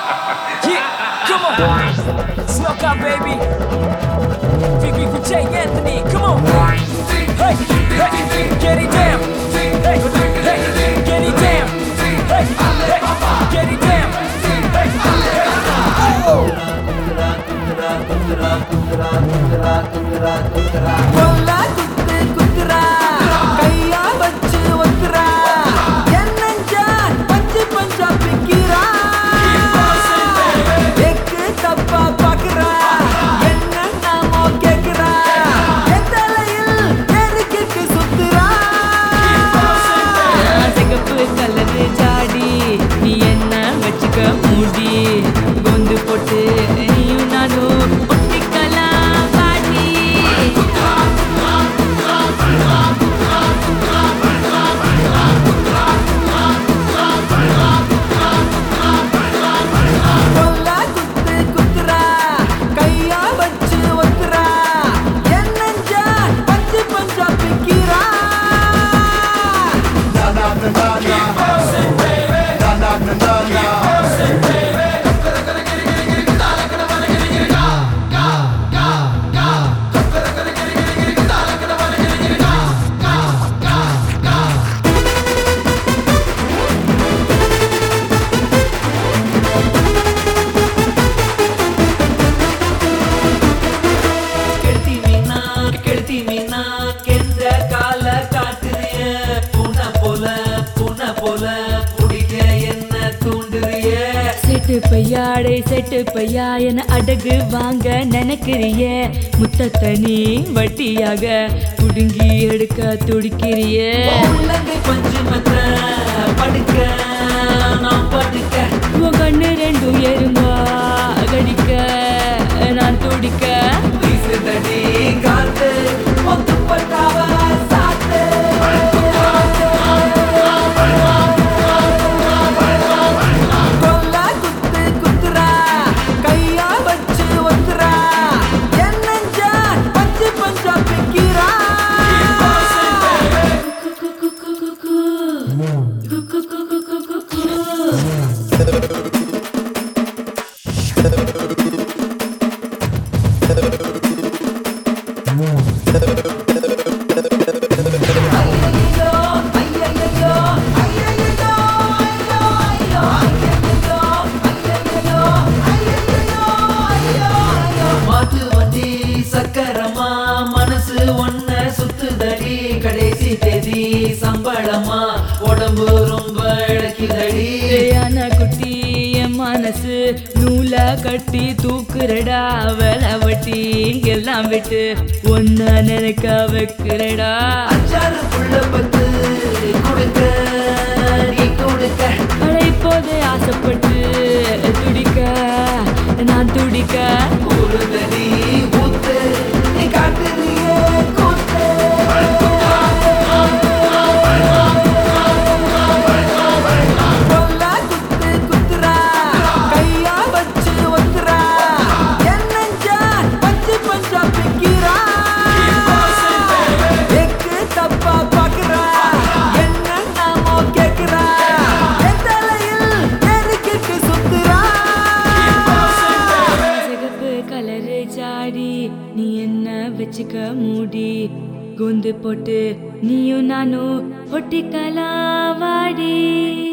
Yeah, come on. Snuck out, baby. We take Anthony. Come on. Hey, hey, get it down. Hey, hey, get it down. Hey, hey, get it down. Hey, hey, oh. கொல்லா குத்து குத்துரா கையா வச்சு ஒத்துரா என்னஞ்சா பஞ்சு பஞ்சா பிக்கிறா egg தப்பா பாக்குறா என்ன நாமோ கேக்குறா என் தலையில் எரிக்கிட்டு சுத்துறா சிகப்பு கலரு ஜாடி நீ என்ன வச்சுக்க மூடி கொந்து போட்டு நீயும் நானும் ஒட்டிக்கலாம் பாடி கொல்லா குத்து குத்துரா கையா வச்சு ஒத்துரா என்னஞ்சா பஞ்சு பஞ்சா பிக்கிறா கெடுத்தி மீனா கெந்த கால காட்டுறிய பூனை போல புடிக்க என்ன தூண்டுறிய செட்டு பையா என அடகு வாங்க நினைக்கிறிய முத்தத்தை நீ வட்டியாக புடுங்கி எடுக்க துடிக்கிறிய உள்ளங்கை பஞ்சு மத்த படுக்க நான் படுக்க உன் கண்ணு ரெண்டும் எறும்பா கடிக்க நான் துடிக்க வீசுதடி காத்து ஒத்து பட்டாவ சாத்து கொல்லா குத்து குத்துரா கையா வச்சு ஒத்துரா என்னஞ்சா பஞ்சு பஞ்சா பிக்கிறா மாட்டு வண்டி சக்கரமா மனசு ஒன்ன சுத்துதடி கடைசி தேதி சம்பளமா உடம்பு ரொம்ப இழக்குதடி குட்டி என் மனசு நூலா கட்டி தூக்குறடா வேலை வட்டி எல்லாம் விட்டு ஒன்ன நினைக்க வைக்கிறடா அச்சாறு புள்ள பத்து கொடுக்க நீ கொடுக்க இப்போதே ஆசைப்பட்டு துடிக்க நான் துடிக்க ஒரு தடி ஊத்து நீ காட்டுறியே கூத்து கொல்லா குத்து குத்துரா கையா வச்சு ஒத்துரா என்னஞ்சா பஞ்சு பஞ்சா பிக்கிறா எக்கு தப்பா பாக்குறா என்ன நாமோ கேக்குறா என் தலையில் எரிக்கிட்டு சுத்துறா சிகப்பு கலரு ஜாடி நீ என்ன வச்சுக்க மூடி கொந்து போட்டு நீயும் நானும் ஒட்டிக்கலாம் வாடி